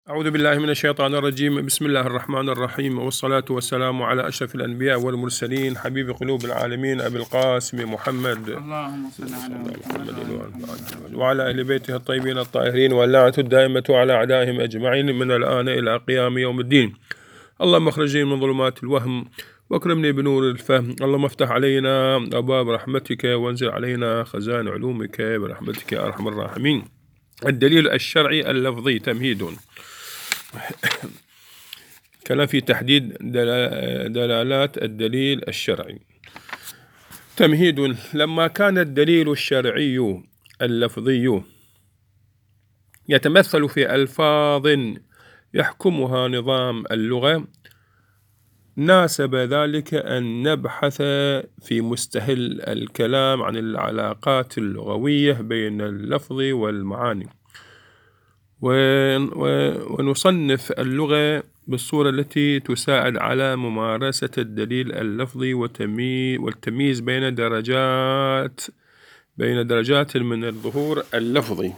أعوذ بالله من الشيطان الرجيم. بسم الله الرحمن الرحيم، والصلاة والسلام على أشرف الأنبياء والمرسلين، حبيب قلوب العالمين أبي القاسم محمد اللهم صل على محمد وعلى أهل بيته الطيبين الطاهرين، واللعنة الدائمة على أعدائهم أجمعين من الآن إلى قيام يوم الدين. اللهم اخرجني من ظلمات الوهم واكرمني بنور الفهم. اللهم افتح علينا أبواب رحمتك وانزل علينا خزائن علومك برحمتك يا أرحم الراحمين. الدليل الشرعي اللفظي. تمهيد. كلام في تحديد دلالات الدليل الشرعي. تمهيد. لما كان الدليل الشرعي اللفظي يتمثل في ألفاظ يحكمها نظام اللغة، ناسب ذلك أن نبحث في مستهل الكلام عن العلاقات اللغوية بين اللفظ والمعاني، ونصنف اللغة بالصورة التي تساعد على ممارسة الدليل اللفظي والتمييز بين درجات من الظهور اللفظي.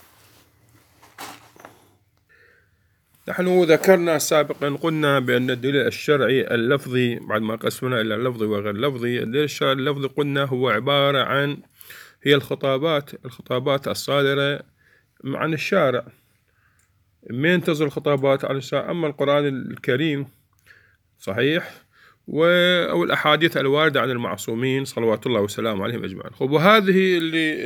نحن ذكرنا سابقا، قلنا بأن الدليل الشرعي اللفظي بعد ما قسمنا إلى اللفظي وغير لفظي، الدليل الشرعي اللفظي قلنا هو عبارة عن الخطابات الصادرة عن الشارع. من تصدر الخطابات عن الشارع؟ أما القرآن الكريم صحيح، أو الأحاديث الواردة عن المعصومين صلوات الله وسلامه عليهم أجمعين. وهذه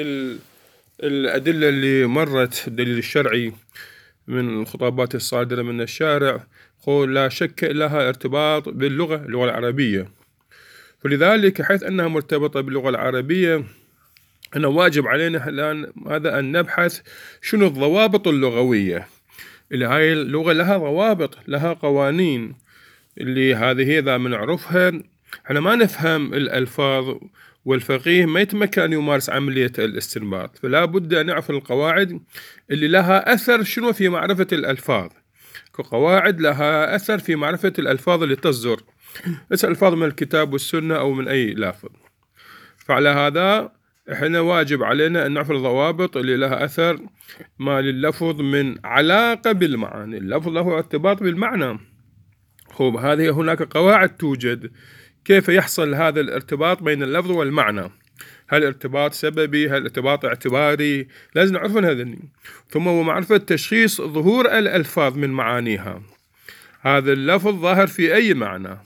الأدلة اللي مرت، الدليل الشرعي من الخطابات الصادرة من الشارع، لا شك لها ارتباط اللغة العربية. فلذلك حيث أنها مرتبطة باللغة العربية، أنه واجب علينا الآن ماذا؟ أن نبحث شنو الضوابط اللغوية اللي هاي اللغة لها ضوابط، لها قوانين، اللي هذه إذا ما نعرفها احنا ما نفهم الألفاظ، والفقيه ما يتمكن أن يمارس عملية الاستنباط. فلا بد أن نعرف القواعد اللي لها أثر شنو في معرفة الألفاظ، كقواعد لها أثر في معرفة الألفاظ اللي تصدر، بس الألفاظ من الكتاب والسنة أو من أي لافظ. فعلى هذا احنا واجب علينا أن نعرف الضوابط اللي لها أثر ما لللفظ من علاقة بالمعاني. اللفظ له ارتباط بالمعنى. هذه هناك قواعد توجد كيف يحصل هذا الارتباط بين اللفظ والمعنى. هل ارتباط سببي؟ هل ارتباط اعتباري؟ لازم نعرف هذا. ثم ومعرفة تشخيص ظهور الألفاظ من معانيها. هذا اللفظ ظاهر في أي معنى؟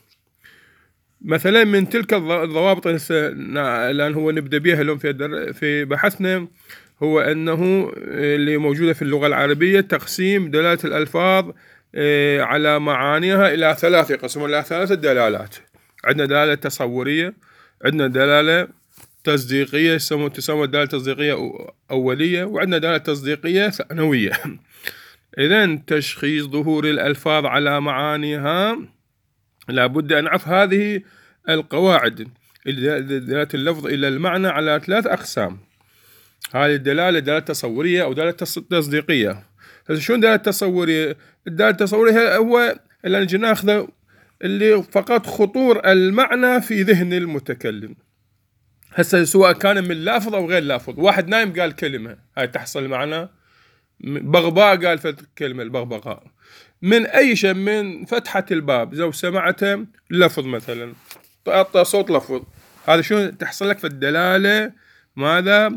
مثلا من تلك الضوابط الآن هو نبدأ بها اليوم في بحثنا، هو أنه اللي موجودة في اللغة العربية تقسيم دلالة الألفاظ على معانيها إلى ثلاثة، يقسمون إلى ثلاثة دلالات. عندنا دلالة تصورية، عندنا دلالة تصديقية تسمى دلالة تصديقية أولية، وعندنا دلالة تصديقية ثانوية. إذن تشخيص ظهور الألفاظ على معانيها لابد أن نعرف هذه القواعد. دلالة اللفظ إلى المعنى على ثلاث أقسام. هذه الدلالة دلالة تصورية أو دلالة تصديقية. شو دلالة تصورية؟ الدلالة التصورية هو اللي نجي ناخذه اللي فقط خطور المعنى في ذهن المتكلم، هسه سواء كان من لافظ أو غير لافظ. واحد نايم قال كلمة، هاي تحصل معنى. بغباء قال كلمة البغبغاء. من أي شيء، من فتحة الباب لو سمعته لفظ مثلا، صوت لفظ، هذا شو تحصل لك في الدلالة ماذا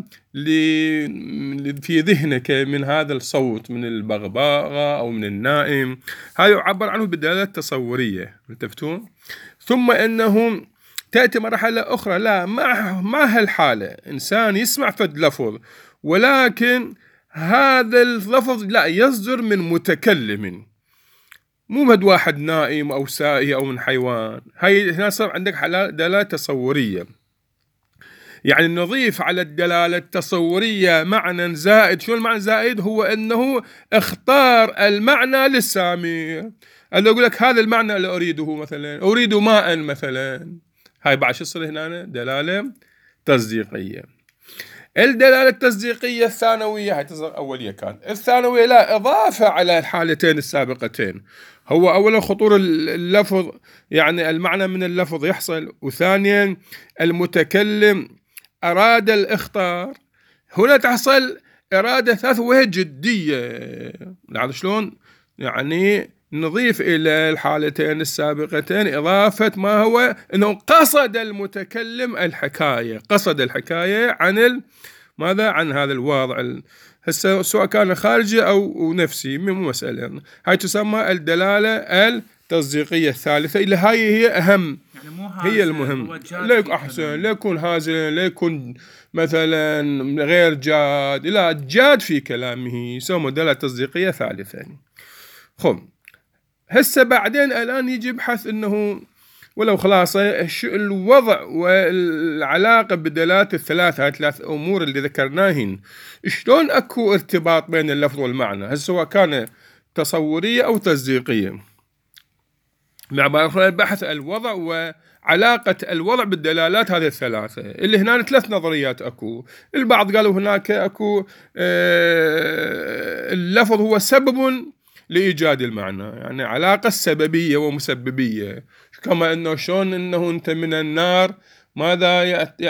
في ذهنك من هذا الصوت، من البغبغاء أو من النائم. هذا يعبر عنه بالدلالة التصورية. انتبهتون؟ ثم أنه تأتي مرحلة أخرى، لا مع هالحالة إنسان يسمع فد لفظ، ولكن هذا اللفظ لا يصدر من متكلم، مو مد واحد نائم أو سائي أو من حيوان. هاي هنا صار عندك دلالة تصورية. يعني نضيف على الدلالة التصورية معنى زائد. شو المعنى زائد؟ هو أنه اختار المعنى للسامع. أنا أقول لك هذا المعنى اللي أريده، مثلا أريد ماء مثلا. هاي بعد شو يصير هنا؟ دلالة تصديقية. الدلالة التصديقية الثانوية، هاي تصديق أولية كان. الثانوية لا، إضافة على الحالتين السابقتين. هو أولا خطور اللفظ، يعني المعنى من اللفظ يحصل، وثانيا المتكلم أراد الإخطار. هنا تحصل إرادة ثالثة وهي جدية. لاحظ شلون يعني نضيف إلى الحالتين السابقتين إضافة ما هو أنه قصد المتكلم الحكاية، قصد الحكاية عن ماذا؟ عن هذا الوضع هسه سواء كان خارجي أو نفسي، مو مسألة. هاي تسمى الدلالة التصديقية الثالثة، اللي هاي هي أهم، يعني مو هي المهم. لا يكون أحسن، لا يكون هازلا، لا يكون مثلا غير جاد، لا جاد في كلامه، يسمى دلالة تصديقية ثالثة. خب هسه بعدين الآن يجي يبحث أنه ولو خلاصة الوضع والعلاقة بدلالات الثلاث أمور اللي ذكرناهن، شلون أكو ارتباط بين اللفظ والمعنى، هل سواء كان تصورية أو تصديقية. مع بحث الوضع وعلاقة الوضع بالدلالات هذه الثلاثة، اللي هنا 3 نظريات أكو. البعض قالوا هناك أكو اللفظ هو سبب لإيجاد المعنى، يعني علاقة سببية ومسببية، كما أنه شلون أنه أنت من النار ماذا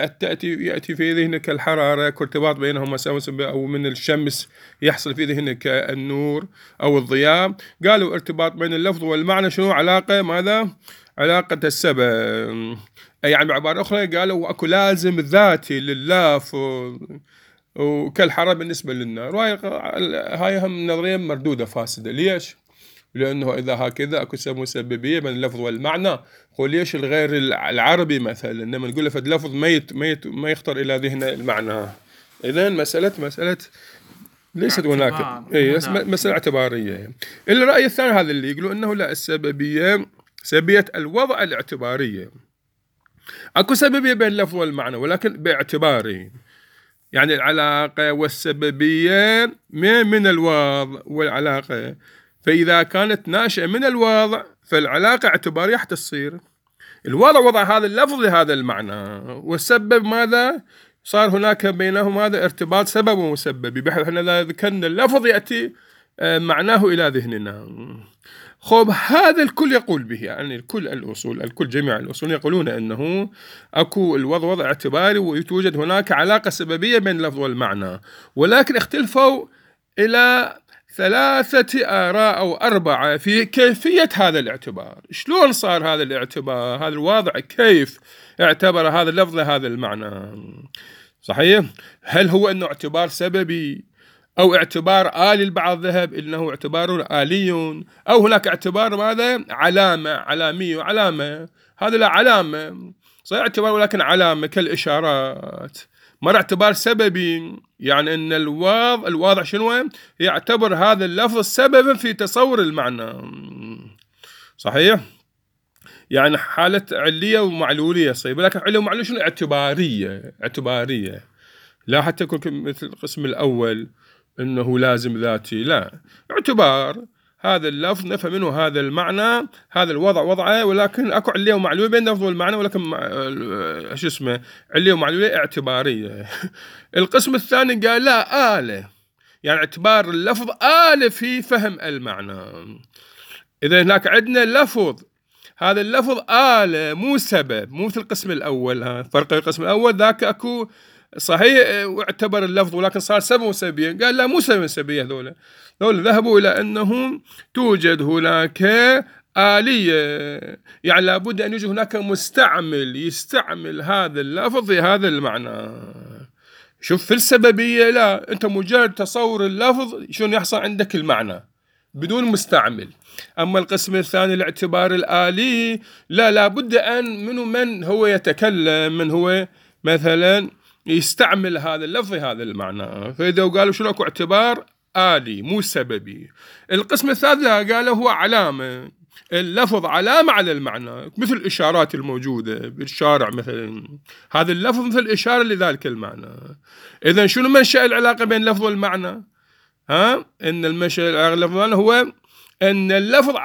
يأتي في ذهنك الحرارة، كارتباط بينهما أو من الشمس يحصل في ذهنك النور أو الضياء. قالوا ارتباط بين اللفظ والمعنى شنو؟ علاقة ماذا؟ علاقة السبب، يعني بعبارة أخرى قالوا أكو لازم ذاتي لللفظ وكالحرارة بالنسبة للنار. هاي هم نظرية مردودة فاسدة. ليش؟ لأنه إذا هكذا أكو مسببية بين اللفظ والمعنى، هو ليش الغير العربي مثلا لما نقول فد لفظ ما يخطر إلى ذهن المعنى؟ إذن مسألة ليست هناك مسألة اعتبارية. الرأي الثاني هذا اللي يقولوا أنه لا، السببية سببية الوضع الاعتبارية، أكو سببية بين اللفظ والمعنى ولكن باعتباري، يعني العلاقة والسببية من الوضع والعلاقة، فإذا كانت ناشئة من الوضع فالعلاقة اعتبارية حتى تصير. الوضع وضع هذا اللفظ لهذا المعنى، والسبب ماذا؟ صار هناك بينهم هذا ارتباط سبب ومسبب، بحيث احنا ذكرنا اللفظ يأتي معناه إلى ذهننا. خب هذا الكل يقول به، يعني الكل جميع الأصول يقولون أنه أكو الوضع وضع اعتباري ويتوجد هناك علاقة سببية بين اللفظ والمعنى، ولكن اختلفوا إلى 3 آراء أو 4 في كيفية هذا الاعتبار. شلون صار هذا الاعتبار، هذا الوضع كيف اعتبر هذا اللفظ هذا المعنى؟ صحيح؟ هل هو أنه اعتبار سببي أو اعتبار آلي؟ البعض ذهب إنه اعتبار آلي، أو هناك اعتبار ماذا؟ علامي وعلامة. هذا لا علامة، صحيح اعتبار ولكن علامة كالإشارات. مر اعتبار سببي، يعني أن الواضع شنو؟ يعتبر هذا اللفظ سببا في تصور المعنى. صحيح؟ يعني حالة علية ومعلولية، صحيح، ولكن علية ومعلولية شنو؟ اعتبارية. لا حتى يكون مثل القسم الأول أنه لازم ذاتي، لا، اعتبار هذا اللفظ نفهم منه هذا المعنى، هذا الوضع وضعه، ولكن أكو علية ومعلولية بين اللفظ والمعنى، ولكن علية ومعلولية اعتبارية. القسم الثاني قال لا، آلة، يعني اعتبار اللفظ آلة في فهم المعنى. إذا هناك عندنا لفظ، هذا اللفظ آلة مو سبب، مو مثل القسم الأول. فرق القسم الأول ذاك أكو صحيح واعتبر اللفظ ولكن صار سبب وسببية، قال لا، مو سبب وسببية. هذول ذهبوا إلى أنه توجد هناك آلية، يعني لابد أن يوجد هناك مستعمل يستعمل هذا اللفظ في هذا المعنى. شوف في السببية لا، أنت مجرد تصور اللفظ شلون يحصل عندك المعنى بدون مستعمل. أما القسم الثاني الاعتبار الآلي، لا، لابد أن من هو يتكلم، من هو مثلا يستعمل هذا اللفظ هذا المعنى. فإذا قالوا شنو أكو اعتبار آلي مو سببي. القسم الثالث قالوا هو علامة، اللفظ علامة على المعنى، مثل الإشارات الموجودة بالشارع مثلا، هذا اللفظ مثل إشارة لذلك المعنى. إذن شنو منشأ العلاقة بين اللفظ والمعنى؟ إن المنشأ العلاقة اللفظ والمعنى هو أن اللفظ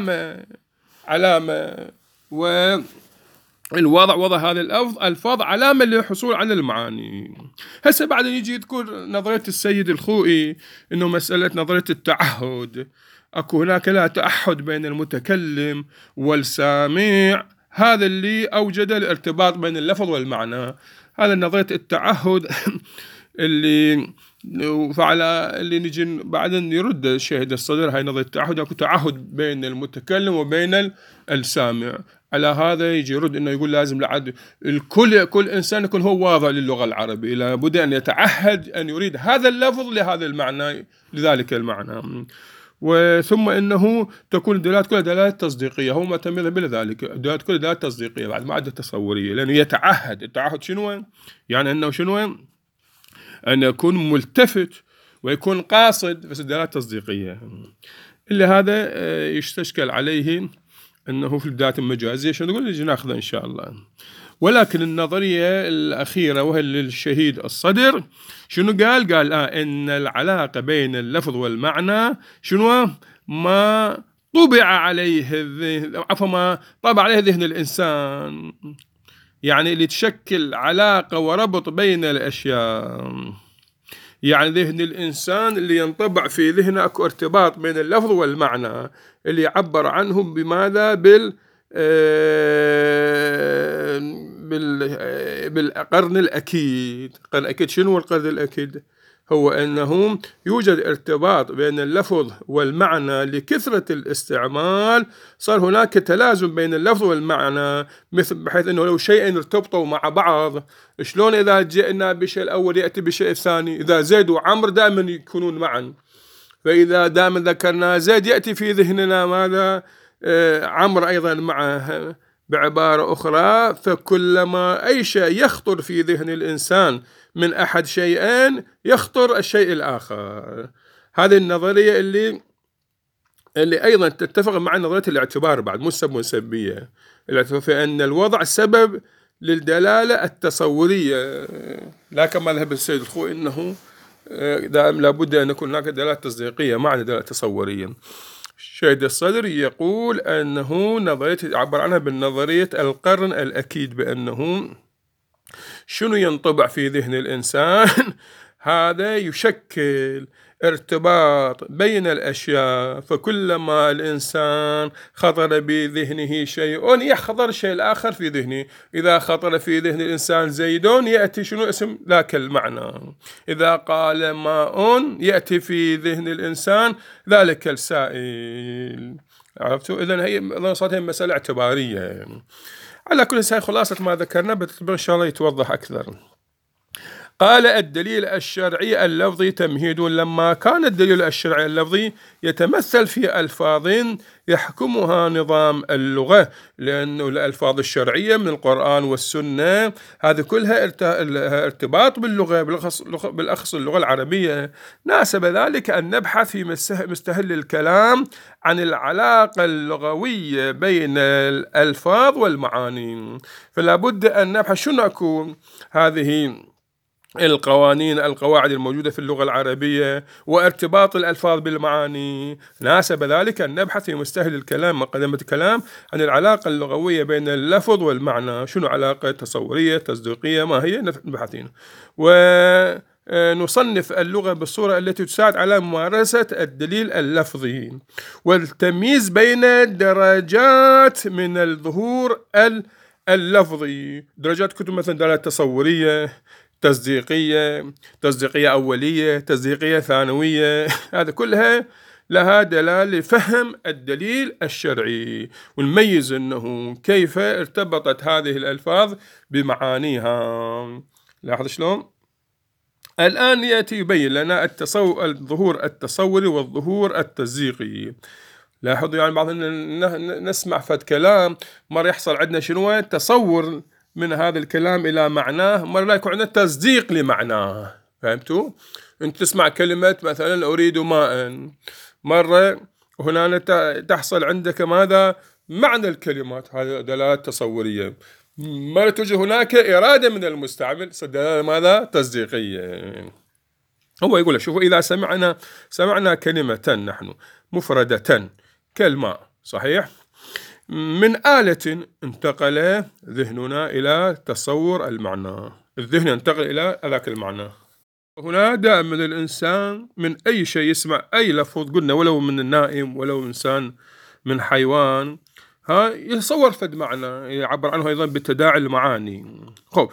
علامة والوضع وضع هذا الألفاظ علامة للحصول على المعاني. هسه بعد يجي يذكر نظرية السيد الخوئي، إنه مسألة نظرية التعهد، أكو هناك لا تعهد بين المتكلم والسامع، هذا اللي أوجد الارتباط بين اللفظ والمعنى. هذا نظرية التعهد اللي فعلى اللي نجي بعدين يرد الشاهد الصدر هاي نظرية التعهد، اكو تعهد بين المتكلم وبين السامع. على هذا يجي يرد انه يقول لازم لعد كل انسان يكون هو واضع للغة العربية، لابد ان يتعهد ان يريد هذا اللفظ لهذا المعنى لذلك المعنى. وثم انه تكون الدلالات كلها دلالات تصديقيه، هو معتمد بذلك الدلالات كلها دلالات تصديقيه بعد ما عدا تصوريه، لانه يتعهد. التعهد شنو؟ يعني انه شنو؟ ان يكون ملتفت ويكون قاصد، بس الدلالات تصديقيه. اللي هذا يستشكل عليه انه في الدلالات المجازيه شنو نقول؟ نجي ناخذها ان شاء الله. ولكن النظريه الاخيره وهي للشهيد الصدر شنو قال؟ قال ان العلاقه بين اللفظ والمعنى شنو؟ ما طبع عليه عفوا ما طبع عليه ذهن الانسان، يعني اللي تشكل علاقه وربط بين الاشياء. يعني ذهن الإنسان اللي ينطبع في ذهنه أكو ارتباط بين اللفظ والمعنى اللي يعبر عنه بماذا؟ بالقرن الأكيد. القرن الأكيد شنو القرن الأكيد؟ هو أنه يوجد ارتباط بين اللفظ والمعنى لكثرة الاستعمال، صار هناك تلازم بين اللفظ والمعنى، مثل بحيث أنه لو شيئين ارتبطوا مع بعض، شلون إذا جئنا بالشيء الأول يأتي بالشيء الثاني؟ إذا زيد وعمر دائما يكونون معا، فإذا دائما ذكرنا زيد يأتي في ذهننا ماذا؟ عمر أيضا معه. بعبارة أخرى، فكلما أي شيء يخطر في ذهن الإنسان من أحد شيئين يخطر الشيء الآخر. هذه النظرية اللي أيضا تتفق مع نظرية الاعتبار بعد، مو السبية، الاعتبار في أن الوضع سبب للدلالة التصورية، لا كما ذهب السيد الخوئي أنه دائما لابد أن يكون هناك دلالة تصديقية معنى دلالة تصورية. الشهيد الصدر يقول أنه نظرية يعبر عنها بالنظرية القرن الأكيد، بأنه شنو ينطبع في ذهن الإنسان هذا يشكل ارتباط بين الأشياء، فكلما الإنسان خطر بذهنه شيء يحضر الشيء الآخر في ذهنه. إذا خطر في ذهن الإنسان زيدون يأتي شنو اسم ذاك المعنى، إذا قال ماء يأتي في ذهن الإنسان ذلك السائل. عرفتوا؟ إذن هي صارت مسألة اعتبارية. على كل شيء خلاصة ما ذكرنا إن شاء الله يتوضح أكثر. قال الدليل الشرعي اللفظي تمهيد. لما كان الدليل الشرعي اللفظي يتمثل في ألفاظ يحكمها نظام اللغة، لأنه الألفاظ الشرعية من القرآن والسنة هذه كلها ارتباط باللغة، بالأخص اللغة العربية. ناسب ذلك أن نبحث في مستهل الكلام عن العلاقة اللغوية بين الألفاظ والمعاني، فلا بد أن نبحث شنو أكون هذه القواعد الموجودة في اللغة العربية وارتباط الألفاظ بالمعاني. ناسب ذلك أن نبحث في مستهل الكلام مقدمة الكلام عن العلاقة اللغوية بين اللفظ والمعنى، شنو علاقة تصورية تصديقية ما هي نبحثين، ونصنف اللغة بالصورة التي تساعد على ممارسة الدليل اللفظي والتمييز بين درجات من الظهور اللفظي. درجات كتب مثلا دلالة تصورية، تصديقية أولية، تصديقية ثانوية، هذا كلها لها دلالة لفهم الدليل الشرعي، ونميز أنه كيف ارتبطت هذه الألفاظ بمعانيها. لاحظ شلون؟ الآن يأتي يبين لنا الظهور التصوري والظهور التصديقي. لاحظوا يعني بعضنا نسمع فد كلام مرة يحصل عندنا شنو؟ تصور من هذا الكلام إلى معناه، مرة لا يكون عندنا تصديق لمعناه. فهمتوا؟ أنت تسمع كلمة مثلا أريد ماء، مرة هنا تحصل عندك ماذا؟ معنى الكلمات، هذا دلالات تصورية. مرة توجد هناك إرادة من المستعمل، دلالة ماذا؟ تصديقية. هو يقول شوفوا إذا سمعنا كلمة نحن مفردة كالماء، صحيح؟ من آلة انتقل ذهننا إلى تصور المعنى، الذهن ينتقل إلى ذاك المعنى. هنا دائما الإنسان من أي شيء يسمع أي لفظ، قلنا ولو من النائم ولو إنسان من حيوان، يصور فد معنى يعبر عنه أيضا بتداعي المعاني.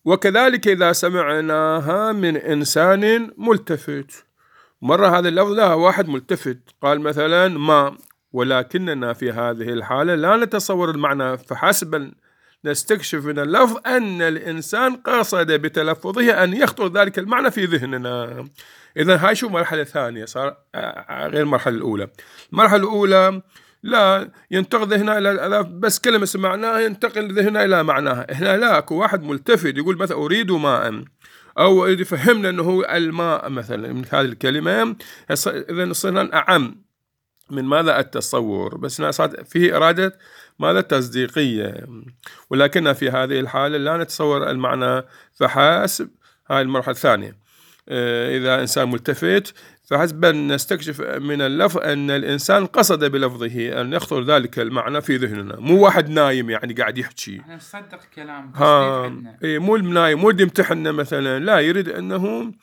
وكذلك إذا سمعناها من إنسان ملتفت. مرة هذا اللفظ لا واحد ملتفت قال مثلا ما، ولكننا في هذه الحالة لا نتصور المعنى فحسب، نستكشف من اللفظ أن الإنسان قصد بتلفظه أن يخطر ذلك المعنى في ذهننا. إذن هاي شو مرحلة ثانية صار غير المرحلة الأولى. المرحلة الأولى لا ينتقل ذهننا إلى بس كلمة سمعناها ينتقل ذهننا إلى معناها. هنا لا أكو واحد ملتفت يقول مثلا أريد ماء، أو يفهمنا أنه الماء مثلا من هذه الكلمة. إذن صرنا أعم من ماذا التصور، بس صارت فيه إرادة ماذا تصديقية، ولكن في هذه الحالة لا نتصور المعنى فحسب. هاي المرحلة الثانية. إذا إنسان ملتفت فحسب نستكشف من اللفظ أن الإنسان قصد بلفظه أن يخطر ذلك المعنى في ذهننا، مو واحد نايم يعني قاعد يحكي نصدق كلام مو نايم مو يمتحننا مثلا، لا يريد أنه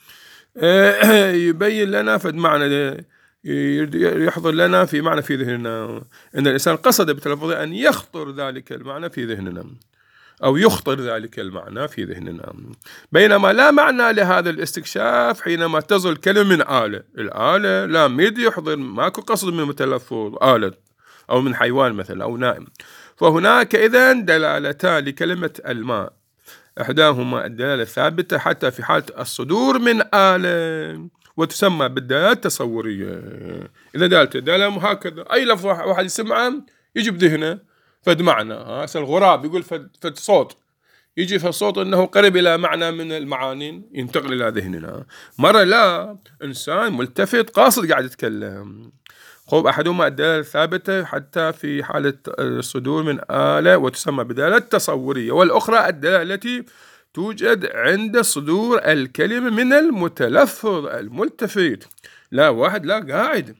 يبين لنا فد معنى يحضر لنا في معنى في ذهننا، أن الإنسان قصد بتلفظه أن يخطر ذلك المعنى في ذهننا أو يخطر ذلك المعنى في ذهننا. بينما لا معنى لهذا الاستكشاف حينما تصل كلمة من آلة. الآلة لا ميد يحضر، ماكو قصد من متلفظ آلة أو من حيوان مثلا أو نائم. فهناك إذن دلالتان لكلمة الماء، إحداهما الدلالة الثابتة حتى في حالة الصدور من آلة وتسمى بالدلالة التصورية. إذا دلالة هكذا أي لفظ واحد يسمعه يجي بذهنه فد معنى. هسه الغراب يقول فد صوت، يجي في الصوت أنه قرب إلى معنى من المعاني ينتقل إلى ذهننا. مرة لا إنسان ملتفت قاصد قاعد يتكلم. خب أحدهما الدلالة الثابتة حتى في حالة الصدور من آلة وتسمى بدلالة تصورية، والأخرى الدلالة التي توجد عند صدور الكلمة من المتلفظ الملتفت. لا واحد لا قاعد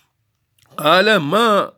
قال ما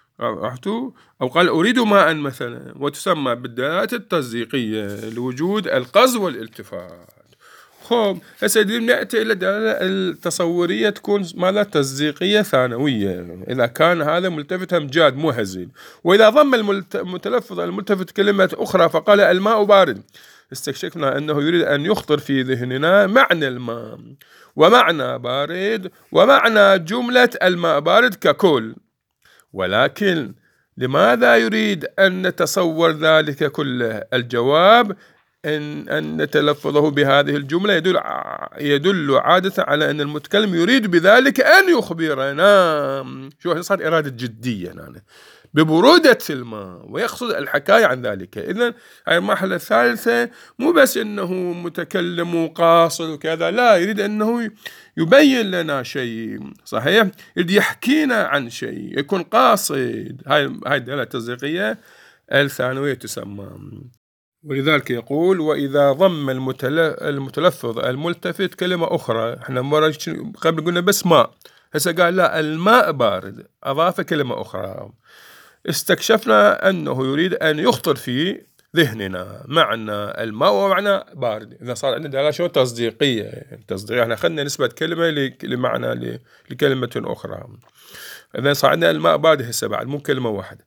أو قال أريد ماء مثلا وتسمى بالدلالات التصديقية لوجود القصد والالتفات. خب هسه نأتي إلى الدلالة التصورية تكون ماذا تصديقية ثانوية إذا كان هذا ملتفت همجاد مو هزيل. وإذا ضم المتلفظ الملتفت كلمة أخرى فقال الماء بارد، استكشفنا أنه يريد أن يخطر في ذهننا معنى الماء ومعنى بارد ومعنى جملة الماء بارد ككل. ولكن لماذا يريد أن نتصور ذلك كله؟ الجواب أن نتلفظه بهذه الجملة يدل عادة على أن المتكلم يريد بذلك أن يخبرنا شو صار إرادة جدية يعني ببرودة الماء ويقصد الحكاية عن ذلك. إذن هاي المرحلة الثالثة مو بس أنه متكلم وقاصد وكذا، لا يريد أنه يبين لنا شيء صحيح، يريد يحكينا عن شيء يكون قاصد. هاي الدلالة التصديقية الثانوية تسمى. ولذلك يقول وإذا ضم المتلفظ الملتفت كلمة أخرى. احنا مرة قبل قلنا بس ماء، هسه قال لا الماء بارد أضاف كلمة أخرى، استكشفنا أنه يريد أن يخطر في ذهننا معنى الماء ومعنى بارد. إذا صار عندنا دلالة شو تصديقية. احنا أخذنا نسبة كلمة لمعنى لكلمة أخرى. إذا صار عندنا الماء بارد هسه بعد مو كلمة واحدة.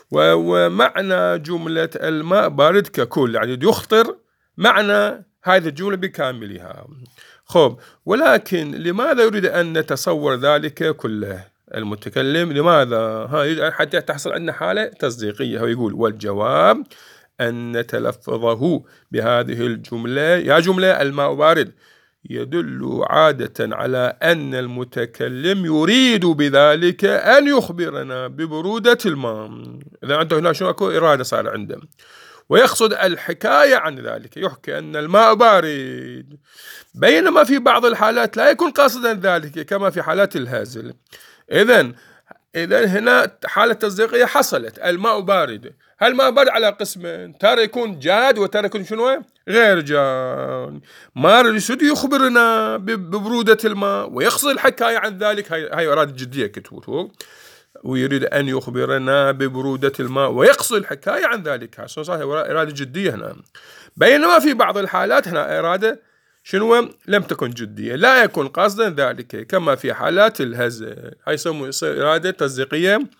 ومعنى جملة الماء بارد ككل يعني يخطر معنى هذه الجملة بكاملها. خب ولكن لماذا يريد أن نتصور ذلك كله المتكلم؟ لماذا؟ حتى تحصل عندنا حالة تصديقية. هو يقول والجواب أن نتلفظه بهذه الجملة يا جملة الماء بارد يدل عادة على أن المتكلم يريد بذلك أن يخبرنا ببرودة الماء. إذا أنت هنا شو أكو إرادة صار عنده ويقصد الحكاية عن ذلك، يحكي أن الماء بارد، بينما في بعض الحالات لا يكون قاصدا ذلك كما في حالات الهازل. إذن هنا حالة تصديقية حصلت الماء بارد. هالماء بارد على قسمين، ترى يكون جاد وترى يكون شنو غير جاد. ما يريد يخبرنا ببرودة الماء ويقصد الحكاية عن ذلك. هاي إرادة جدية كتبوه، ويريد أن يخبرنا ببرودة الماء ويقصد الحكاية عن ذلك. صحيح إرادة جدية هنا. بينما في بعض الحالات هنا إرادة شنو لم تكن جدية، لا يكون قصدا ذلك كما في حالات الهزل. هاي يسمى إرادة تصديقية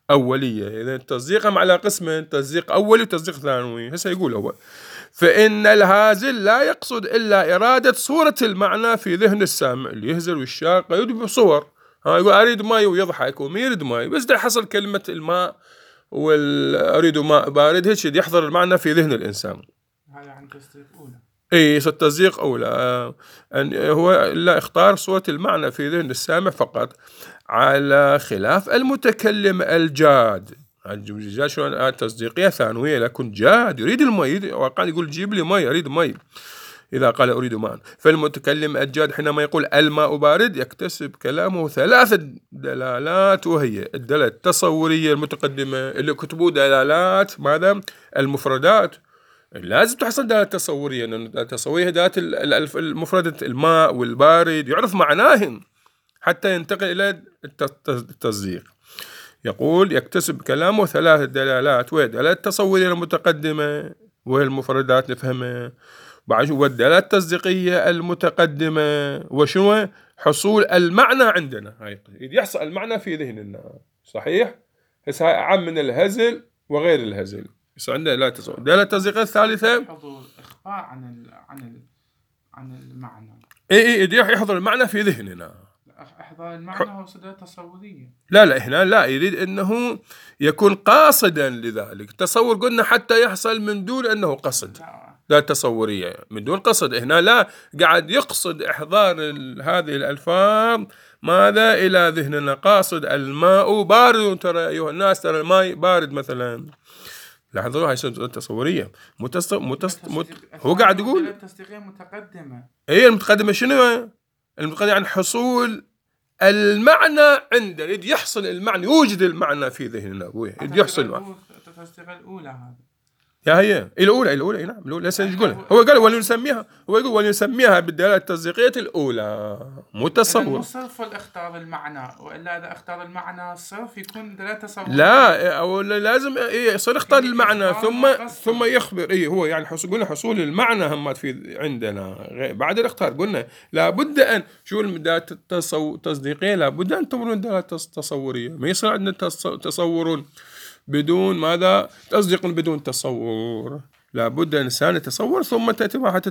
أولية. إذا التصديق على قسمين، تصديق أولي وتصديق ثانوي. هسه يقول هو: فإن الهازل لا يقصد إلا إرادة صورة المعنى في ذهن السامع. اللي يهزل والشاق يريد بصور، يقول أريد ماء ويضحك، وما يريد ماء، بس ده حصل كلمة الماء أريد ماء بارد، هيك يحضر المعنى في ذهن الإنسان. هذا عن تصديق أولى. إيه التصديق أولى، أن هو لا اختار صورة المعنى في ذهن السامع فقط، على خلاف المتكلم الجاد. الجاد شلون التصديقية ثانوية، لكن جاد يريد الماء، وقال يقول جيب لي ماء، أريد ماء إذا قال أريد ماء. فالمتكلم الجاد حينما يقول الماء بارد يكتسب كلامه ثلاثة دلالات، وهي الدلالة التصورية المتقدمة اللي كتبوا دلالات ماذا؟ المفردات. لازم تحصل دلالة تصورية، لأن الدلالة التصورية دلالة المفردة الماء والبارد يعرف معناهن حتى ينتقل إلى التصديق. يقول يكتسب كلامه ثلاث دلالات، وهي الدلالة التصورية المتقدمة وهي المفردات نفهمها، والدلالة التصديقية المتقدمة وشنو؟ حصول المعنى عندنا، هاي يحصل المعنى في ذهننا. صحيح؟ هسه أعم من الهزل وغير الهزل. عندنا لا تصور. الدلالة التصديقية الثالثة حضور إخبار عن المعنى. إيه يحضر المعنى في ذهننا. إحضار المعنى هو دلالة تصورية. لا هنا لا، يريد أنه يكون قاصدا لذلك. تصور قلنا حتى يحصل من دون أنه قصد، لا تصورية من دون قصد. هنا لا، قاعد يقصد إحضار هذه الألفاظ ماذا إلى ذهننا. قاصد الماء بارد، ترى أيها الناس ترى الماء بارد مثلا. لاحظوا هاي تصورية هو قاعد يقول التصديقية متقدمة. هي المتقدمة شنو؟ المتقدمة عن حصول المعنى عنده، يريد يحصل المعنى، يوجد المعنى في ذهننا، يريد يحصل المعنى. التصديق الأولى هذا هي الأولى نعم الأولى. هسه يقولها هو قال ولنسميها، هو يقول ولنسميها بالدلالة التصديقية الأولى متصور. الصرف اختار المعنى، وإلا إذا اختار المعنى الصرف يكون دلالة تصور. لا أو لازم يصير اختار المعنى ثم يخبر. هو يعني قلنا حصول المعنى هم في عندنا بعد الاختار. قلنا لابد أن شو الدلالة التصديقية، لابد أن تمر الدلالة التصورية. ما يصير عندنا تصور بدون ماذا؟ تصديق بدون تصور. لابد الإنسان يتصور ثم تأتي مرحلة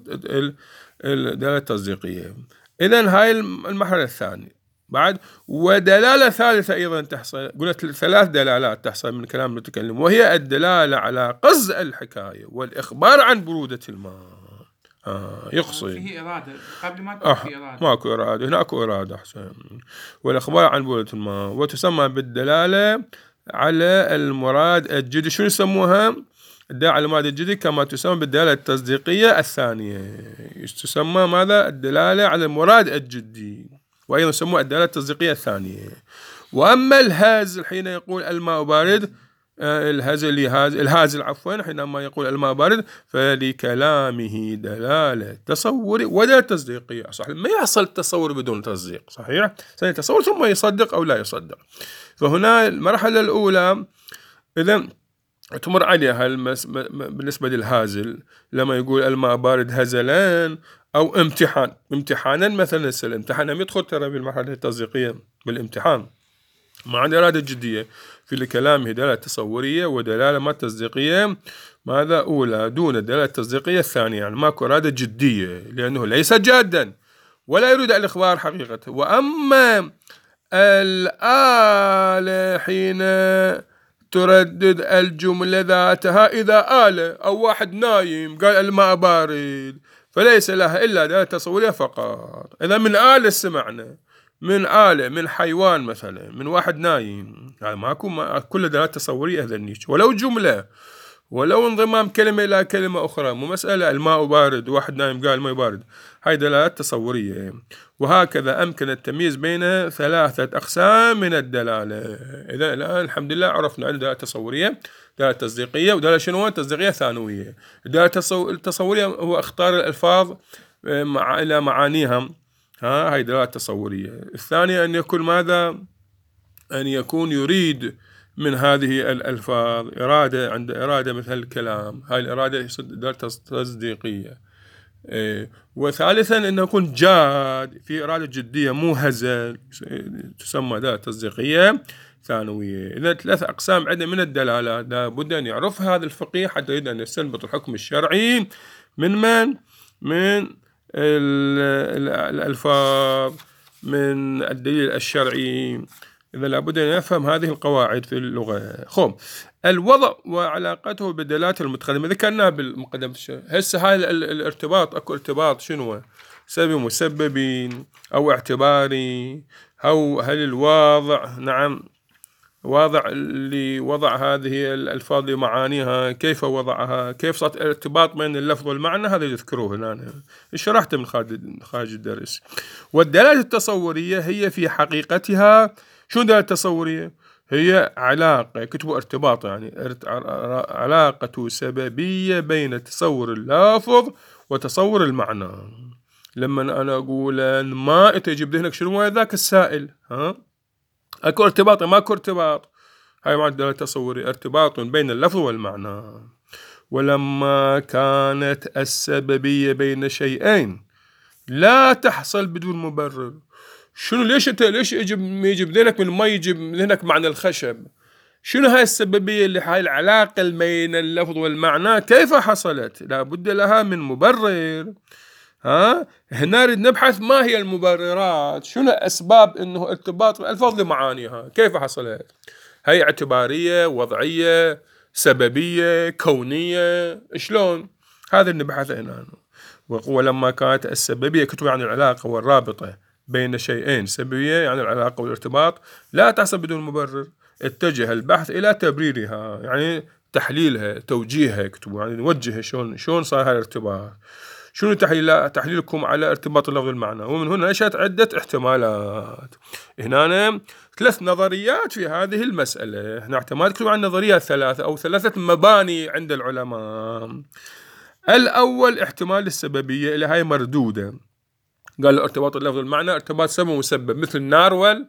الدلالة التصديقية. إذن هاي المرحلة الثانية. بعد ودلالة ثالثة أيضا تحصل، قلت 3 دلالات تحصل من كلام المتكلم، وهي الدلالة على قصد الحكاية والإخبار عن برودة الماء. يقصد فيه إرادة قبل ما تكون في إرادة. ماكو إرادة، هناك إرادة أحسن. والإخبار عن برودة الماء، وتسمى بالدلالة على المراد الجدي. شو يسموها؟ الدلالة على المراد الجدي كما تسمى بالدلالة التصديقية الثانية. تسمى ماذا؟ الدلالة على المراد الجدي، وأيضا يسموها الدلالة التصديقية الثانية. وأما الهازل حين يقول الماء بارد، الهازل حينما يقول الماء بارد، فلكلامه دلالة تصوري ودلالة تصديقية. صح، ما يحصل التصور بدون تصديق. صحيح، سيتصور ثم يصدق أو لا يصدق. فهنا المرحلة الأولى إذا تمر عليها بالنسبة للهازل، لما يقول الماء بارد هزلان أو امتحانا مثلا. الامتحان هم يدخل ترى بالمرحلة التصديقية بالامتحان مع إرادة جدية. في كلامه دلالة تصورية ودلالة ما تصديقية ماذا؟ أولى دون الدلالة التصديقية الثانية، يعني ماكو إرادة جدية لأنه ليس جادا ولا يريد الإخبار حقيقته. وأما الآلة حين تردد الجملة ذاتها، إذا آلة أو واحد نايم قال الماء بارد فليس لها إلا دلالة تصورية فقط. إذا من آلة سمعنا، من آلة، من حيوان مثلا، من واحد نايم، يعني ماكو كل دلالة تصورية أذنيش، ولو جملة ولو انضمام كلمة إلى كلمة أخرى. مو مسألة الماء بارد واحد نايم قال الماء بارد، هاي دلالات تصورية. وهكذا أمكن التمييز بين 3 أقسام من الدلالة. إذا الآن الحمد لله عرفنا دلالة تصورية، دلالة تصديقية، ودلالة شنو؟ تصديقية ثانوية. الدلالة التصورية هو اختار الألفاظ إلى معانيها، هاي دلالة تصورية. الثانية أن يكون ماذا؟ أن يكون يريد من هذه الألفاظ إرادة، عند إرادة مثل الكلام، هاي الإرادة دلالة تصديقية. وثالثا أنه يكون جاد، في إرادة جدية مو هزل، تسمى دلالة تصديقية ثانوية. إذا 3 أقسام عندنا من الدلالات لابد أن يعرفها هذا الفقيه حتى يريد أن يستنبط الحكم الشرعي من الألفاظ، من الدليل الشرعي. إذا لابد أن يفهم هذه القواعد في اللغة. الوضع وعلاقته بالدلالات المتقدمة ذكرناها بالمقدمة. هسه هاي الارتباط، أكو ارتباط شنو؟ سبب مسببين أو اعتباري، أو هل الواضع نعم واضع اللي وضع هذه الألفاظ لمعانيها، كيف وضعها، كيف صارت ارتباط بين اللفظ والمعنى، هذا يذكروه هنا شرحته من خارج الدرس. والدلالة التصورية هي في حقيقتها شو الدلالة التصورية؟ هي علاقة، كتبوا ارتباط يعني علاقة سببية بين تصور اللافظ وتصور المعنى. لما أنا أقول ما تجيب ذهنك شنو ذاك السائل، أكو ارتباط ماكو ارتباط، هاي معنى الدلالة التصورية، ارتباط بين اللفظ والمعنى. ولما كانت السببية بين شيئين لا تحصل بدون مبرر. شنو ليش يجيب ذهنك من ما يجيب ذهنك معنى الخشب؟ شنو هاي السببية اللي هاي العلاقة بين اللفظ والمعنى كيف حصلت؟ لا بد لها من مبرر. هنا نريد نبحث ما هي المبررات، شنو أسباب إنه ارتباط الألفاظ لمعانيها كيف حصلت؟ هي اعتبارية، وضعية، سببية، كونية، شلون؟ هذا اللي نبحثه هنا. ولما كانت السببية كتب عن العلاقة والرابطة بين شيئين، سببية يعني العلاقة والارتباط لا تحصل بدون مبرر، اتجه البحث إلى تبريرها، يعني تحليلها، توجيهها، كتبوا يعني نوجه شلون صار هذا الارتباط. شنو تحليلكم على ارتباط اللفظ والمعنى؟ ومن هنا نشأت عدة احتمالات. هنا 3 نظريات في هذه المسألة. احنا اعتمدنا على النظريات 3 أو 3 مباني عند العلماء. الأول احتمال السببية اللي هاي مردودة، قال ارتباط اللفظ والمعنى ارتباط سبب ومسبب مثل النار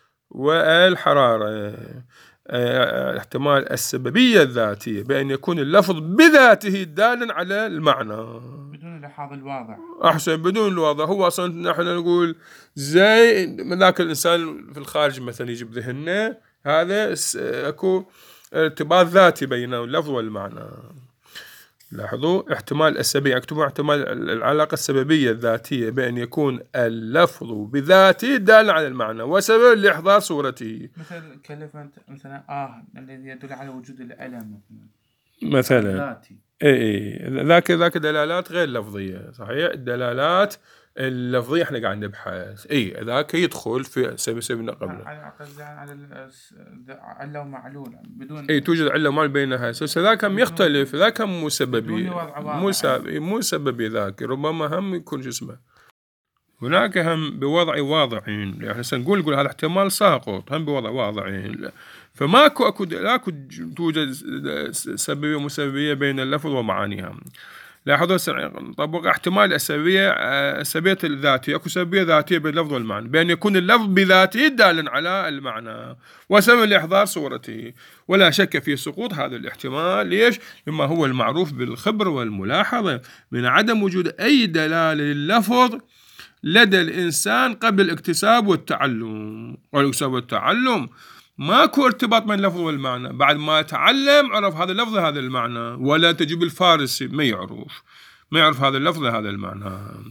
والحرارة. احتمال السببية الذاتية بأن يكون اللفظ بذاته دالا على المعنى بدون لحاظ الواضع. أحسن، بدون الواضع. هو أصلا نحن نقول زي ذاك الإنسان في الخارج مثلا يجي بذهننا، هذا أكو ارتباط ذاتي بين اللفظ والمعنى. لاحظوا احتمال السببية، اكتبوا احتمال العلاقة السببية الذاتية بأن يكون اللفظ بذاته دالا على المعنى وسبب لإحضار صورته. مثل كلمة مثلا الذي يدل على وجود الألم مثلا. ذاتي. ذاك دلالات غير لفظية، صحيح. الدلالات اللفظية احنا قاعد نبحث، ذاك يدخل في سببنا قبله. على علة ومعلول بدون توجد علة ومعلول بينها، ذاك هم يختلف، ذاك هم مسببي، مو سببي، ذاك ربما هم يكون جسمه. هناك هم بوضع واضعين، يعني نقول هذا احتمال ساقط، هم بوضع واضعين، فماكو لاكو توجد سببية ومسببية بين اللفظ ومعانيها. لاحظوا طبق احتمال السببية الذاتية، اكو سببية ذاتية بين اللفظ والمعنى بأن يكون اللفظ بذاته دالا على المعنى وسبب لإحضار صورته، ولا شك في سقوط هذا الاحتمال. ليش؟ مما هو المعروف بالخبر والملاحظة من عدم وجود أي دلالة لللفظ لدى الإنسان قبل الاكتساب والتعلم. والتعلم ماكو ارتباط بين اللفظ والمعنى، بعد ما تعلم عرف هذا اللفظ هذا المعنى. ولا تجيب الفارسي ما يعرف هذا اللفظ هذا المعنى.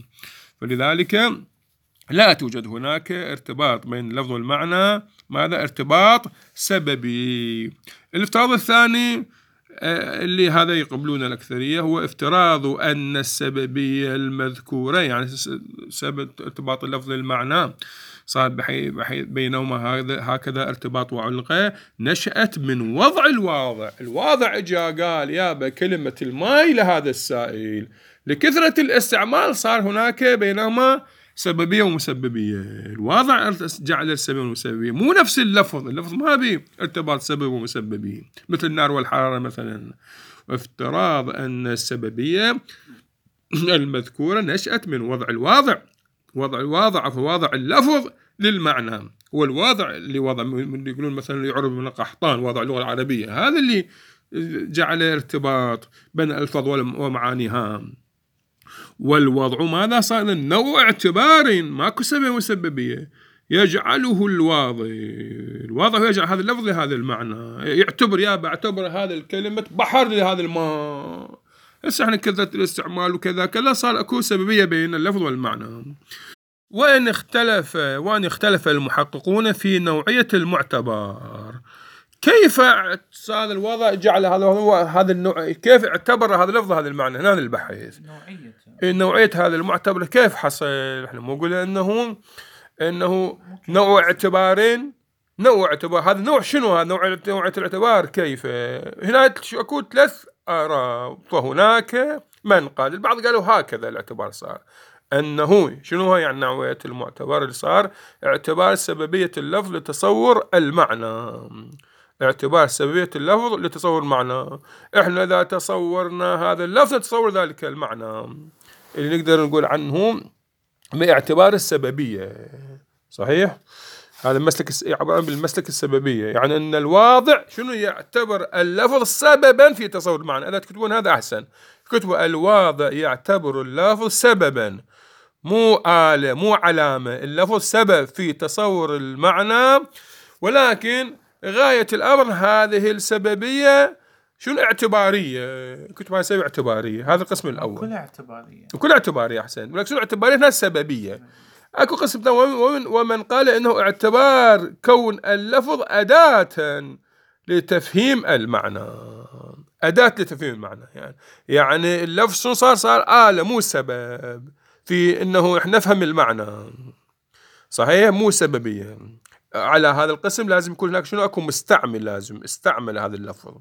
فلذلك لا توجد هناك ارتباط بين اللفظ والمعنى، ماذا؟ ارتباط سببي. الافتراض الثاني اللي هذا يقبلون الأكثرية هو افتراض أن السببية المذكورة، يعني سبب ارتباط اللفظ المعنى صار بحيث بينهما هكذا ارتباط وعلاقة نشأت من وضع الواضع. الواضع جاء قال يابا كلمة الماء لهذا السائل، لكثرة الاستعمال صار هناك بينهما سببية ومسببية. الواضع جعل السبب والمسببية، مو نفس اللفظ ما بيه ارتباط سبب ومسببية مثل النار والحرارة مثلا. وافتراض أن السببية المذكورة نشأت من وضع الواضع، فواضع اللفظ للمعنى. والواضع اللي وضع يقولون مثلا يعرب من قحطان واضع اللغة العربية، هذا اللي جعل ارتباط بين الألفاظ ومعانيها. والوضع ماذا صار؟ نوع اعتبار، ماكو سبب وسببية. يجعله الواضح يجعل هذا اللفظ لهذا المعنى، يعتبر بعتبر هذا الكلمة بحر لهذا الماء. هسه احنا كثرة الاستعمال وكذا كذا صار اكو سببية بين اللفظ والمعنى. وإن اختلف المحققون في نوعية المعتبر، كيف هذا الوضع جعل هذا النوع، كيف اعتبر هذا اللفظ هذا المعنى. هنا البحث نوعية هذا المعتبر كيف حصل. احنا مو نقول انه نوع اعتبارين، نوع اعتبار، هذا نوع شنو، هذا نوعية الاعتبار كيف. هنا اكو 3 آراء، فهناك من قال، البعض قالوا هكذا الاعتبار صار، أنه شنو هو يعني نوعية المعتبر اللي صار اعتبار سببية اللفظ لتصور المعنى. اعتبار سببية اللفظ لتصور المعنى، احنا إذا تصورنا هذا اللفظ نتصور ذلك المعنى اللي نقدر نقول عنه باعتبار السببية. صحيح؟ هذا المسلك عبارة بالمسلك السببية، يعني أن الواضع شنو يعتبر اللفظ سببا في تصور المعنى. إذا تكتبون هذا أحسن، كتبوا الواضع يعتبر اللفظ سببا، مو آلة مو علامة، اللفظ سبب في تصور المعنى، ولكن غاية الأمر هذه السببية شنو اعتبارية. كتبوا هذا سبب اعتبارية، هذا القسم الأول. كل اعتبارية أحسن، ولكن شنو اعتبارية هنا السببية. أكو قسم ومن قال إنه اعتبار كون اللفظ أداة لتفهيم المعنى، أداة لتفهيم المعنى، يعني اللفظ صار آلة مو سبب في إنه إحنا نفهم المعنى. صحيح؟ مو سببية. على هذا القسم لازم يكون هناك شنو أكو مستعمل، لازم استعمل هذا اللفظ.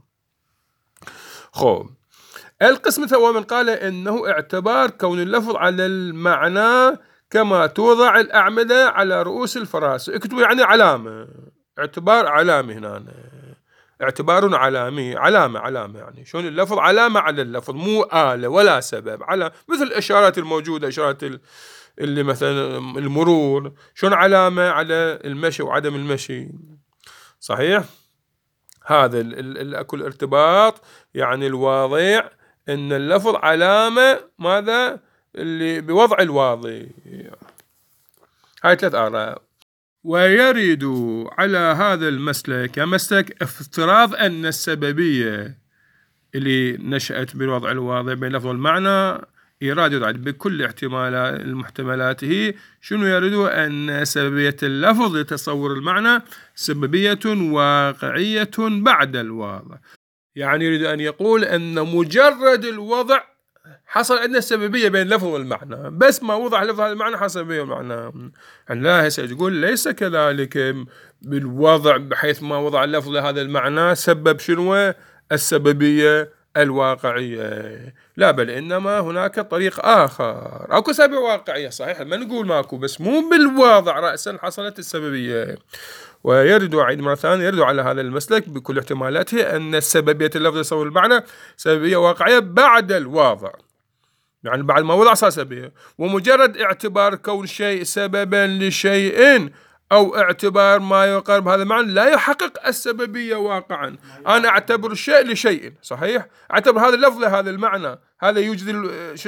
القسم الثاني ومن قال إنه اعتبار كون اللفظ على المعنى كما توضع الأعمدة على رؤوس الفراس. اكتبوا يعني علامة، اعتبار علامة هنا، اعتبار علامي، علامة يعني شلون اللفظ علامة على اللفظ، مو آلة ولا سبب، على مثل الإشارات الموجودة، إشارات اللي مثلا المرور شلون علامة على المشي وعدم المشي. صحيح؟ هذا اكو الارتباط، يعني الواضع ان اللفظ علامة ماذا اللي بوضع الواضع. هاي 3 آراء. ويرد على هذا المسلك مسلك افتراض أن السببية اللي نشأت بالوضع الواضع بين اللفظ والمعنى إيراد بكل المحتملاته شنو يرد أن سببية اللفظ لتصور المعنى سببية واقعية بعد الواضع. يعني يريد أن يقول أن مجرد الوضع حصل عندنا سببية بين اللفظ والمعنى، بس ما وضع لفظ هذا المعنى حصل سببية والمعنى. لا هسه تقول ليس كذلك بالوضع، بحيث ما وضع اللفظ لهذا المعنى سبب شنو السببية الواقعية. لا، بل إنما هناك طريق آخر، أكو سبب واقعية. صحيح ما نقول ماكو، بس مو بالوضع رأسا حصلت السببية. ويرد عيد مرة ثانية يرد على هذا المسلك بكل احتمالاته أن سببية اللفظ يصور المعنى سببية واقعية بعد الواضع، يعني بعد ما وضع صار سببية. ومجرد اعتبار كون شيء سببا لشيء أو اعتبار ما يقارب هذا المعنى لا يحقق السببية واقعا. أنا أعتبر الشيء لشيء، صحيح، أعتبر هذا اللفظ لهذا المعنى، هذا يوجد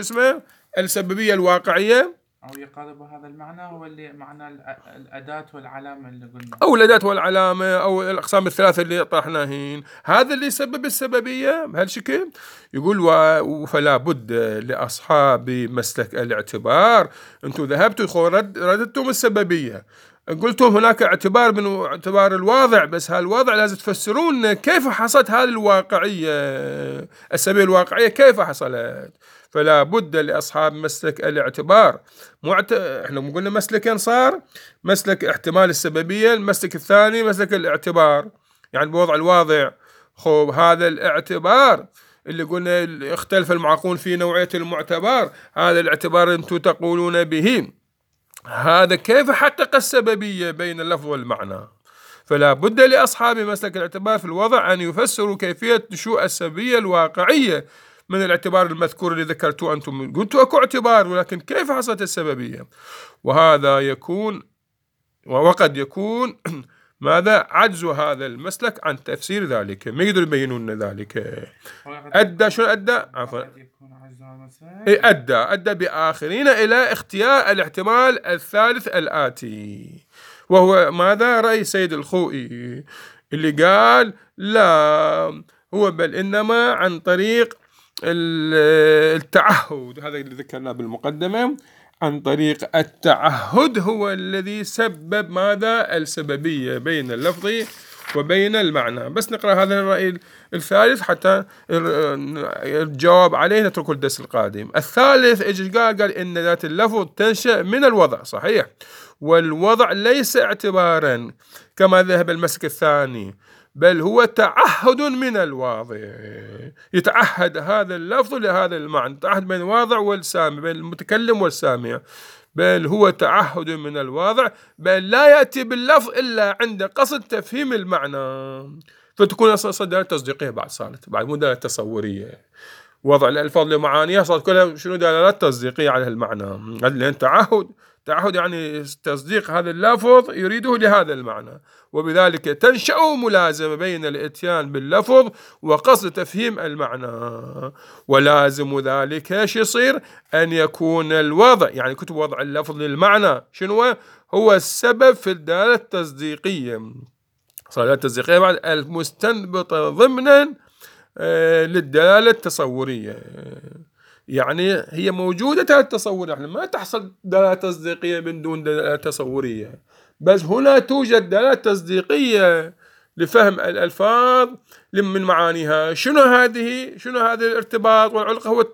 السببية الواقعية أو يقارب هذا المعنى، هو اللي معنى الأداة والعلامة اللي قلنا، أو الأداة والعلامة أو الأقسام الثلاثة اللي طرحناهن، هذا اللي يسبب السببية بهالشكل. يقول فلا بد لأصحاب مسلك الاعتبار، أنتم ذهبتوا رددتم السببية، قلتم هناك اعتبار من اعتبار الواضع، بس هالواضع لازم تفسرون كيف حصلت هذه الواقعية، السببية الواقعية كيف حصلت. فلا بد لأصحاب مسلك الاعتبار، احنا قلنا مسلكين صار، مسلك احتمال السببية، المسلك الثاني مسلك الاعتبار يعني بوضع الواضع. هذا الاعتبار اللي قلنا اختلف المعقول في نوعية المعتبر، هذا الاعتبار انتم تقولون به، هذا كيف حقق السببية بين اللفظ والمعنى. فلا بد لأصحاب مسلك الاعتبار في الوضع أن يفسروا كيفية نشوء السببية الواقعية من الاعتبار المذكور اللي ذكرتوه أنتم. قلتوا أكو اعتبار، ولكن كيف حصلت السببية؟ وهذا يكون وقد يكون ماذا عجز هذا المسلك عن تفسير ذلك، ما يقدروا يبينون ذلك. أدى شو أدى؟ عفوا، أدى بآخرين إلى اختيار الاحتمال الثالث الآتي. وهو ماذا رأي سيد الخوئي اللي قال لا، هو بل إنما عن طريق التعهد، هذا اللي ذكرناه بالمقدمة، عن طريق التعهد هو الذي سبب ماذا؟ السببية بين اللفظ وبين المعنى. بس نقرأ هذا الرأي الثالث حتى الجواب عليه نتركه الدرس القادم. الثالث إيش قال إن ذات اللفظ تنشأ من الوضع، صحيح، والوضع ليس اعتبارا كما ذهب المسلك الثاني، بل هو تعهد من الواضع، يتعهد هذا اللفظ لهذا المعنى، تعهد بين الواضع والسامع، بين المتكلم والسامع، بل هو تعهد من الواضع، بل لا يأتي باللفظ إلا عند قصد تفهيم المعنى، فتكون أصلا دلالة تصديقية بعد صارت، بعد مو دلالة تصورية. وضع الألفاظ لمعانيها صارت كلها شنو؟ دلالات تصديقية على المعنى، لأن تعهد يعني تصديق هذا اللفظ يريده لهذا المعنى، وبذلك تنشأ ملازمة بين الإتيان باللفظ وقصد تفهيم المعنى. ولازم ذلك ايش يصير؟ أن يكون الوضع، يعني كتب وضع اللفظ للمعنى شنو هو السبب في الدلالة التصديقية، صار التصديقية بعد المستنبطة ضمنا للدلالة التصورية، يعني هي موجودة دلالة تصورية، احنا ما تحصل دلالة تصديقية من دون دلالة تصورية، بس هنا توجد دلالة تصديقية لفهم الألفاظ من معانيها. شنو هذا الارتباط والعلاقة؟ هو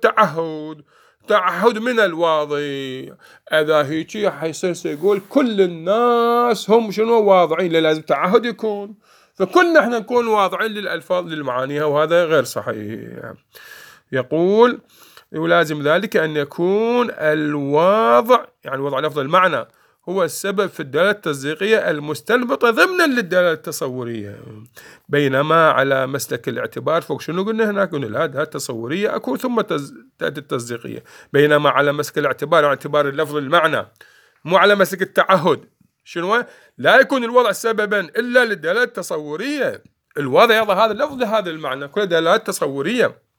تعهد من الواضع. إذا هيك حيصير يقول كل الناس هم شنو؟ واضعين، لازم تعهد يكون، فكلنا احنا نكون واضعين للألفاظ للمعانيها، وهذا غير صحيح. يقول ولازم ذلك أن يكون الواضع، يعني وضع لفظ المعنى، هو السبب في الدلالة التصديقية المستنبطة ضمنا للدلالة التصورية، بينما على مسلك الاعتبار فوق شنو قلنا هناك؟ قلنا لا، دلالة تصورية أكو ثم تأتي التصديقية، بينما على مسلك الاعتبار اعتبار اللفظ المعنى، مو على مسلك التعهد شنو؟ لا يكون الوضع سببا إلا للدلالة التصورية، الوضع يضع هذا اللفظ لهذا المعنى، كل دلالات تصورية.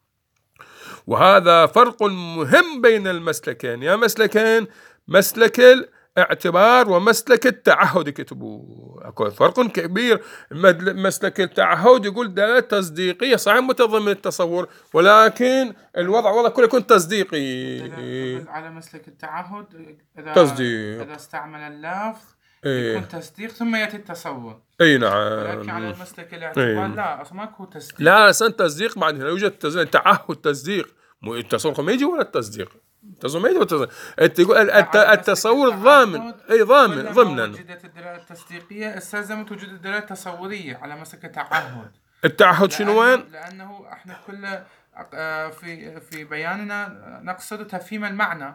وهذا فرق مهم بين المسلكين، يا مسلك الاعتبار ومسلك التعهد، كتبوا اكو فرق كبير. مسلك التعهد يقول دلالة تصديقية، صحيح متضمن التصور، ولكن الوضع كله يكون تصديقي. على مسلك التعهد إذا استعمل اللفظ يكون تصديق ثم يأتي التصور. اي نعم. ولكن على مسلك الاعتبار لا، اصلا ماكو تصديق، لا اصلا تصديق بعد هنا يوجد تعهد تصديق، مو التصور ما يجي ولا التصديق، التصور ما يجي ولا التصديق. انت تقول التصور ضامن، اي ضمنا وجدت الدلاله التصديقيه استلزمت وجود الدلاله التصوريه على مسلك التعهد شنو وين؟ لانه احنا كله في بياننا نقصد تفهيم المعنى،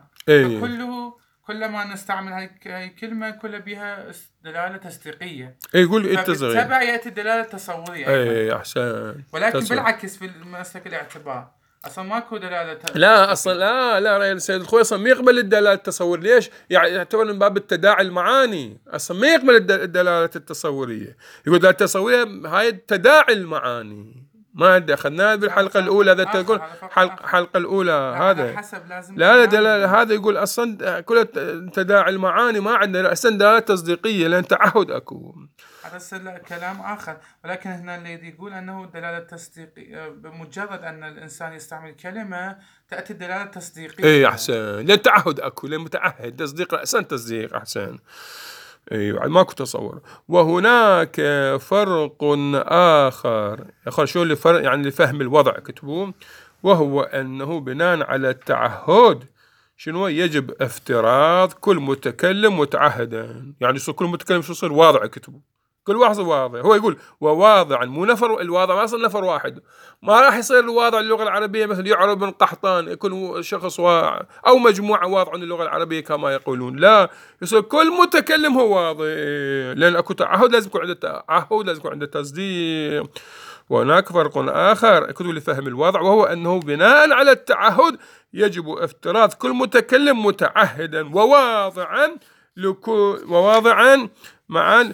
كلما نستعمل هاي الكلمة كل بها دلالة تصديقية، يقول بالتبع يأتي الدلالة التصورية. اي احسن. ولكن بالعكس في مسلك الاعتبار اصلا ماكو دلالة لا اصلا لا رأي السيد الخوئي اصلا ما يقبل الدلالة التصور. ليش؟ يعني يعتبر من باب التداعي المعاني، اصلا ما يقبل الدلالة التصورية، يقول الدلالة التصورية هاي تداعي المعاني، ما أخذناه بالحلقة الأولى. هذا تقول حلقة الأولى هذا لا هذا يقول أصلا كل تداعي المعاني ما عندنا أصلا دلالة تصديقية لأن تعهد أكو. هذا كلام آخر، ولكن هنا اللي يقول أنه الدلالة التصديقية بمجرد أن الإنسان يستعمل كلمة تأتي الدلالة التصديقية. إيه أحسن، لأن تعهد أكو، لأن متعهد تصديق أحسن تصديق أحسن. أيوة ماكو تصور. وهناك فرق آخر شو اللي فرق يعني لفهم الوضع كتبوه، وهو أنه بناء على التعهد شنو يجب افتراض كل متكلم متعهدا، يعني يصير كل متكلم شو يصير واضع كتبوه، كل واحد واضع. هو يقول وواضعا مو نفر، الواضع ما يصير نفر واحد، ما راح يصير الواضع اللغة العربية مثل يعرب بن قحطان يكون شخص أو مجموعة واضع عن اللغة العربية كما يقولون، لا، يصير كل متكلم هو واضع، لأن أكو تعهد لازم يكون عنده تعهد، لازم يكون عنده تصديق. وهناك فرق آخر كتب لفهم الوضع، وهو أنه بناء على التعهد يجب افتراض كل متكلم متعهدا وواضعا معا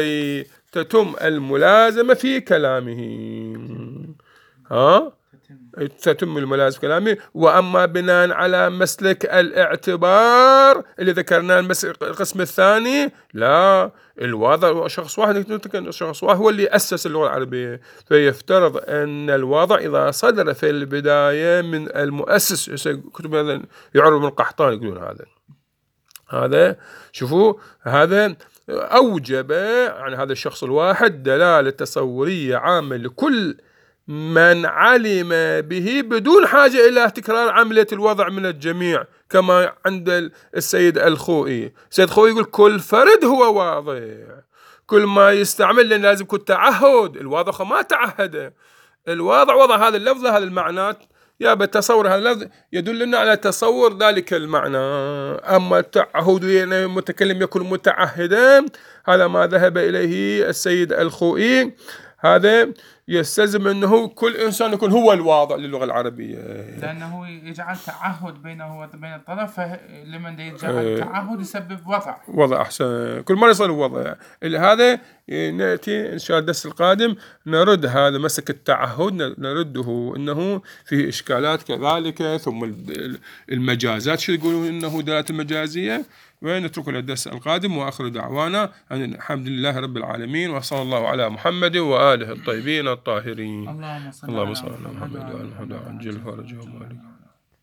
لكي تتم الملازمة في كلامه. تتم الملازم كلامي. وأما بناء على مسلك الاعتبار اللي ذكرناه القسم الثاني، لا، الواضع شخص واحد، شخص واحد هو اللي أسس اللغة العربية، فيفترض أن الواضع إذا صدر في البداية من المؤسس، كتب هذا يعرف من القحطاني يقولون هذا شوفوا، هذا أوجب عن هذا الشخص الواحد دلالة تصورية عامة لكل من علم به بدون حاجة إلى تكرار عملية الوضع من الجميع، كما عند السيد الخوئي. السيد الخوئي يقول كل فرد هو واضع، كل ما يستعمل لأن لازم يكون تعهد. الواضع ما تعهد، الواضع وضع هذا اللفظ هذا المعنى، يا بالتصور هذا اللفظ يدلنا على تصور ذلك المعنى. أما التعهد أن المتكلم يكون متعهدا، هذا ما ذهب إليه السيد الخوئي. هذا يستلزم أنه كل إنسان يكون هو الواضع للغة العربية، لأنه يجعل تعهد بينه وبين الطرف، لمن يجعل تعهد يسبب وضع أحسن، كل مرة يصير وضع. هذا نأتي إن شاء الله الدرس القادم نرد هذا مسك التعهد، نرده إنه فيه إشكالات كذلك، ثم المجازات شو يقولون إنه دلالة المجازية، ونترك الدرس القادم. وآخر دعوانا أن الحمد لله رب العالمين، وصلى الله على محمد وآله الطيبين الطاهرين. اللهم صل على محمد وآل محمد.